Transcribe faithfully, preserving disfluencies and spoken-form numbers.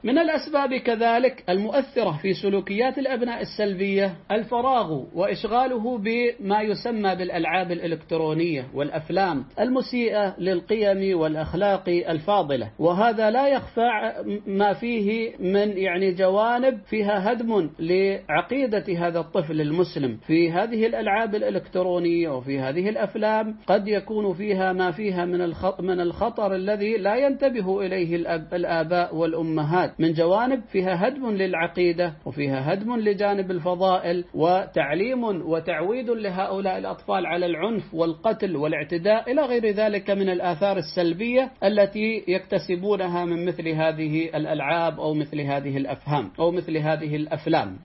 من الأسباب كذلك المؤثرة في سلوكيات الأبناء السلبية الفراغ وإشغاله بما يسمى بالألعاب الإلكترونية والأفلام المسيئة للقيم والأخلاق الفاضلة، وهذا لا يخفى ما فيه من يعني جوانب فيها هدم لعقيدة هذا الطفل المسلم. في هذه الألعاب الإلكترونية وفي هذه الأفلام قد يكون فيها ما فيها من الخطر الذي لا ينتبه إليه الآباء والأمهات، من جوانب فيها هدم للعقيدة وفيها هدم لجانب الفضائل وتعليم وتعويد لهؤلاء الأطفال على العنف والقتل والاعتداء إلى غير ذلك من الآثار السلبية التي يكتسبونها من مثل هذه الألعاب أو مثل هذه الأفهام أو مثل هذه الأفلام.